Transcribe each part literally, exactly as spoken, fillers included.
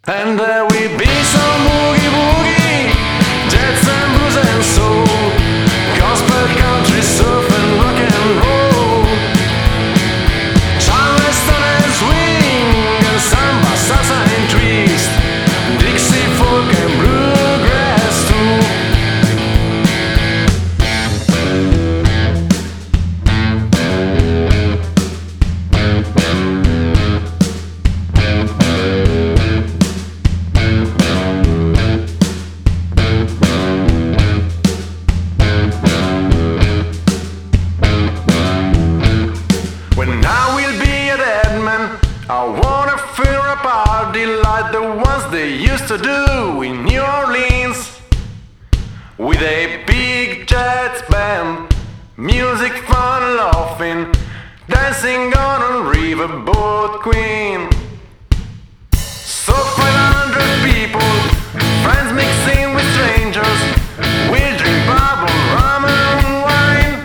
And there will be some boogie woogie, jazz and blues and soul, gospel, country, surf and rock and roll, charleston and swing and samba, salsa and twist, Dixie folk and bluegrass too. When I will be a dead man, I wanna feel a party like the ones they used to do in New Orleans, with a big jazz band, music, fun, laughing, dancing on a riverboat queen. So five hundred people, friends mixing with strangers, we'll drink bubble, rum and wine,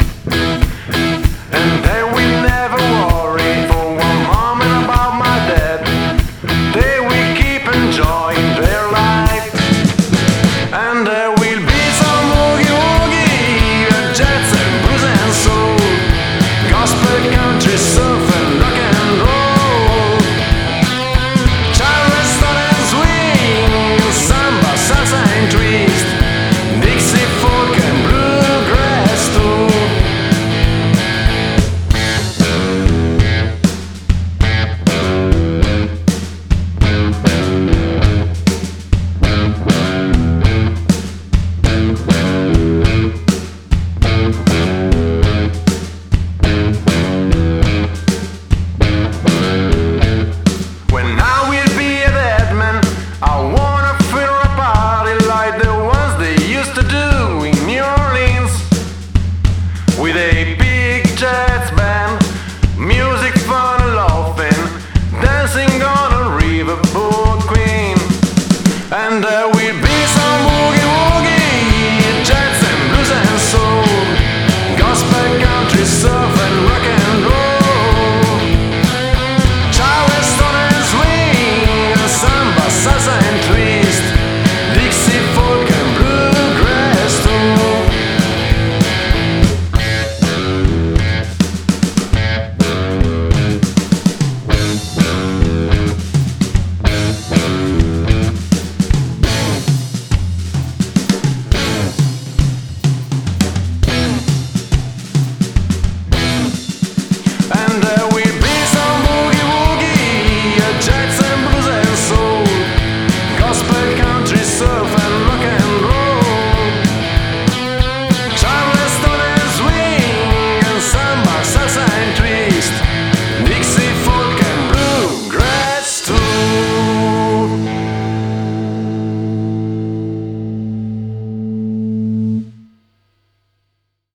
and they will never worry for one moment about my death. They will keep enjoying their life, and there will be some woogie woogie, jazz and blues and soul, gospel, country, surf and rock and roll, charleston and swing, samba, salsa and twist, Dixie folk and bluegrass too. When I will be a dead man, I wanna feel a party like the ones they used to do in New Orleans, with a big jazz band, music, fun, laughing, dancing on a riverboat queen, and there we